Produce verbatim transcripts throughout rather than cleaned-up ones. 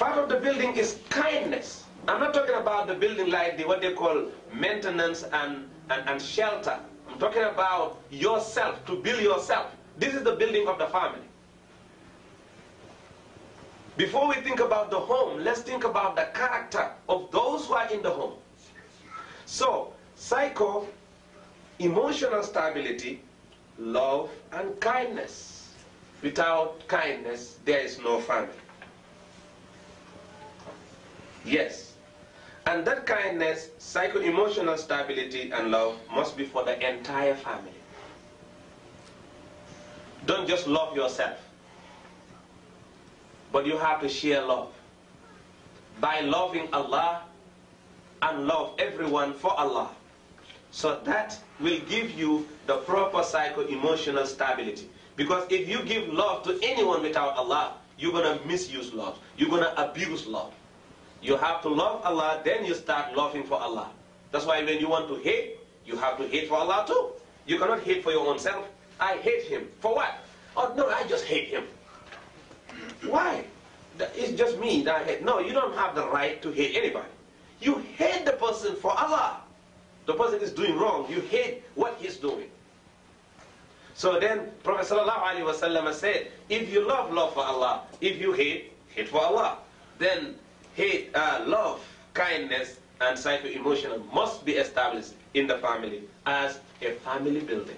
Part of the building is kindness. I'm not talking about the building like the, what they call maintenance and, and, and shelter. I'm talking about yourself, to build yourself. This is the building of the family. Before we think about the home, let's think about the character of those who are in the home. So, psycho, emotional stability, love, and kindness. Without kindness, there is no family. Yes. And that kindness, psycho-emotional stability, and love must be for the entire family. Don't just love yourself, but you have to share love. By loving Allah and love everyone for Allah. So that will give you the proper psycho-emotional stability. Because if you give love to anyone without Allah, you're going to misuse love. You're going to abuse love. You have to love Allah, then you start loving for Allah. That's why when you want to hate, you have to hate for Allah too. You cannot hate for your own self. I hate him. For what? Oh no, I just hate him. Why? It's just me that I hate. No, you don't have the right to hate anybody. You hate the person for Allah. The person is doing wrong. You hate what he's doing. So then Prophet sallallahu alaihi wasallam said, if you love, love for Allah. If you hate, hate for Allah. Then hate, uh, love, kindness, and psycho-emotional must be established in the family as a family building.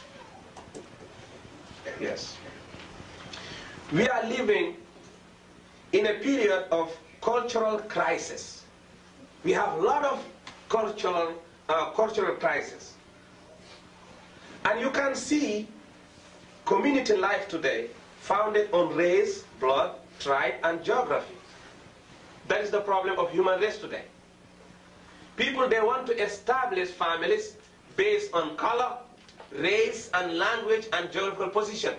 Yes. We are living in a period of cultural crisis. We have a lot of cultural, uh, cultural crisis. And you can see community life today founded on race, blood, tribe, and geography. That is the problem of human race today. People, they want to establish families based on color, race, and language, and geographical position.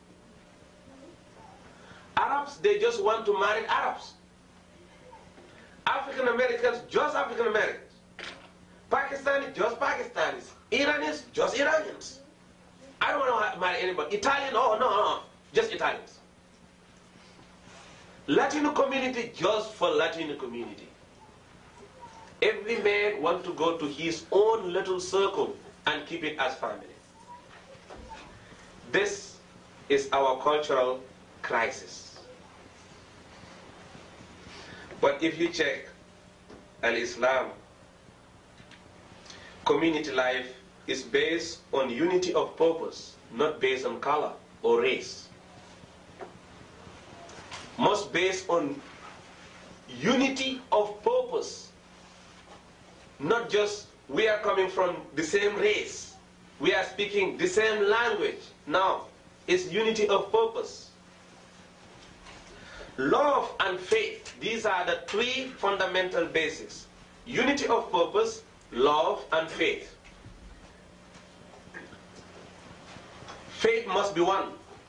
Arabs, they just want to marry Arabs. African Americans, just African Americans. Pakistanis, just Pakistanis. Iranians, just Iranians. I don't want to marry anybody. Italian, oh no, no, just Italians. Latino community, just for Latino community. Every man wants to go to his own little circle and keep it as family. This is our cultural crisis. But if you check Al-Islam, community life is based on unity of purpose, not based on color or race. Must based on unity of purpose, not just we are coming from the same race, we are speaking the same language. No, it's unity of purpose. Love and faith, these are the three fundamental basics. Unity of purpose, love, and faith. Faith must be one.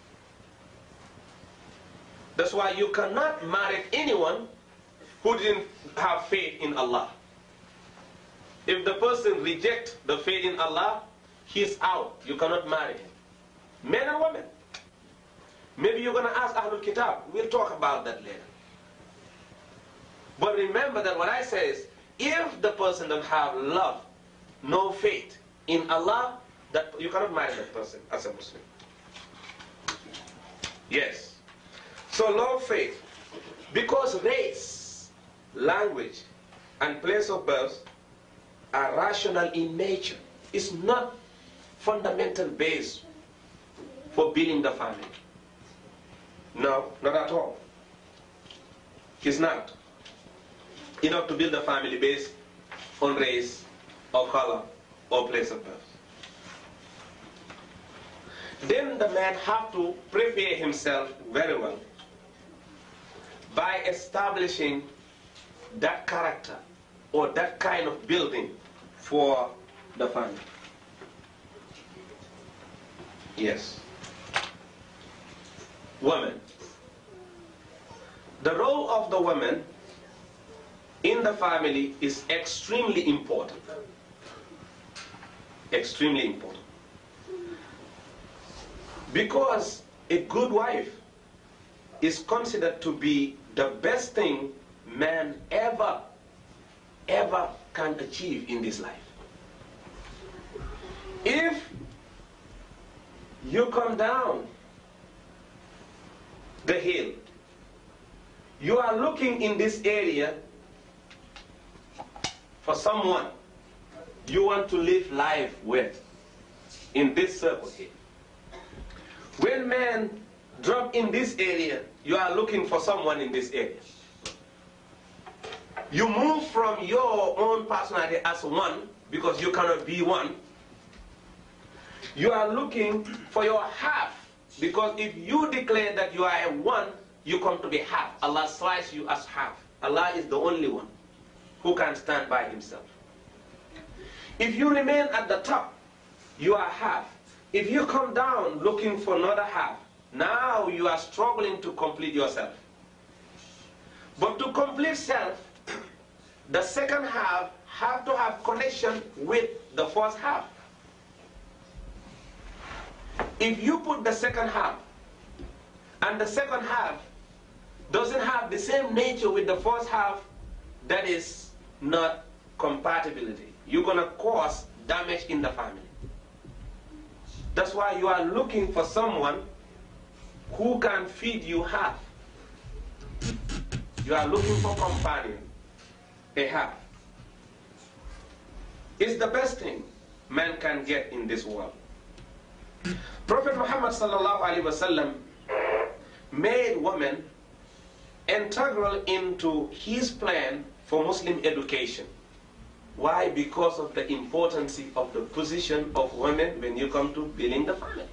That's why you cannot marry anyone who didn't have faith in Allah. If the person rejects the faith in Allah, he's out. You cannot marry him. Men and women. Maybe you're going to ask Ahlul Kitab. We'll talk about that later. But remember that what I say is, if the person doesn't have love, no faith in Allah, that you cannot marry that person as a Muslim. Yes. So love, faith. Because race, language, and place of birth are rational in nature. It's not fundamental base for building the family. No, not at all. It's not enough to build a family based on race or color or place of birth. Then the man have to prepare himself very well by establishing that character or that kind of building for the family. Yes. Women. The role of the woman in the family is extremely important. Extremely important. Because a good wife is considered to be the best thing man ever, ever can achieve in this life. If you come down the hill, you are looking in this area for someone you want to live life with in this circle here. When men drop in this area, you are looking for someone in this area. You move from your own personality as one, because you cannot be one. You are looking for your half, because if you declare that you are a one, you come to be half. Allah slices you as half. Allah is the only one who can stand by himself. If you remain at the top, you are half. If you come down looking for another half, now you are struggling to complete yourself. But to complete self, the second half have to have connection with the first half. If you put the second half, and the second half doesn't have the same nature with the first half, that is not compatibility. You're going to cause damage in the family. That's why you are looking for someone who can feed you half. You are looking for companion, a half. It's the best thing man can get in this world. Prophet Muhammad sallallahu alaihi wasallam made women integral into his plan for Muslim education. Why? Because of the importance of the position of women when you come to building the family.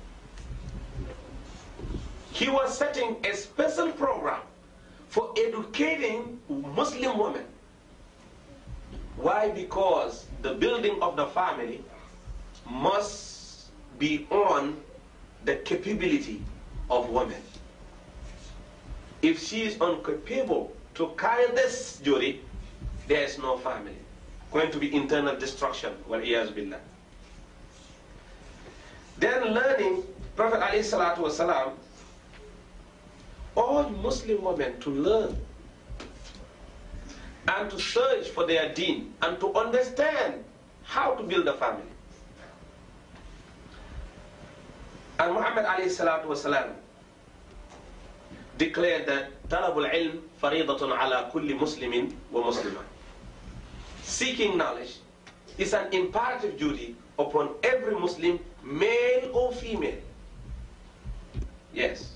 He was setting a special program for educating Muslim women. Why? Because the building of the family must be on the capability of women. If she is incapable to carry this duty, there is no family. Going to be internal destruction. Wal-iyaz billah. Then learning, Prophet alayhi salatu wasalam, all Muslim women to learn and to search for their deen and to understand how to build a family. And Muhammad alayhi salatu wasalam declared that talabul ilm faridatun ala kulli muslimin wa muslima. Seeking knowledge is an imperative duty upon every Muslim, male or female. Yes.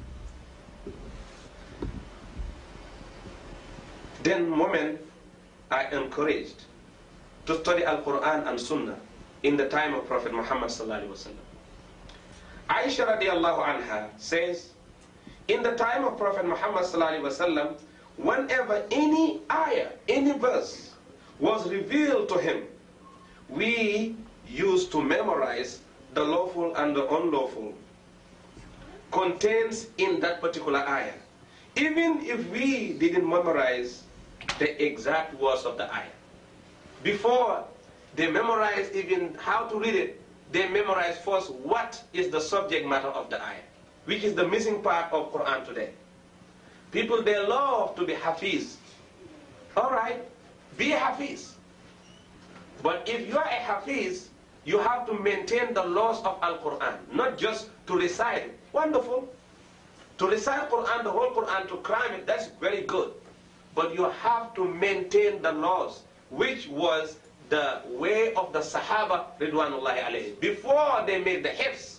Then women are encouraged to study Al-Quran and Sunnah in the time of Prophet Muhammad sallallahu alaihi wasallam. Aisha radiallahu anha says, in the time of Prophet Muhammad sallallahu alaihi wasallam, whenever any ayah, any verse was revealed to him, we used to memorize the lawful and the unlawful contains in that particular ayah. Even if we didn't memorize the exact words of the ayah. Before they memorize even how to read it, they memorize first what is the subject matter of the ayah, which is the missing part of Quran today. People, they love to be hafiz. All right, be a hafiz. But if you are a hafiz, you have to maintain the laws of Al-Quran, not just to recite it. Wonderful. To recite Quran, the whole Quran, to cram it, that's very good. But you have to maintain the laws, which was the way of the Sahaba, Ridwanullahi alayhi. Before they made the hifz,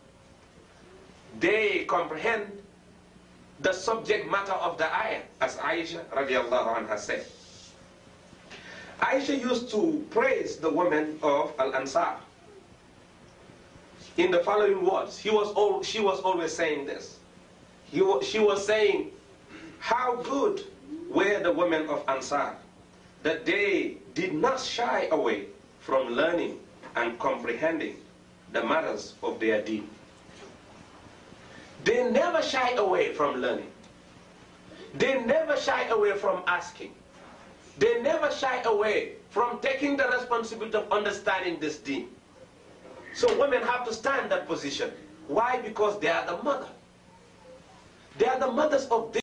they comprehend the subject matter of the ayah, as Aisha radiallahu anha said. Aisha used to praise the women of Al-Ansar in the following words. He was all, she was always saying this. He, she was saying how good were the women of Ansar, that they did not shy away from learning and comprehending the matters of their deen. They never shy away from learning. They never shy away from asking. They never shy away from taking the responsibility of understanding this deen. So women have to stand that position. Why? Because they are the mother. They are the mothers of this.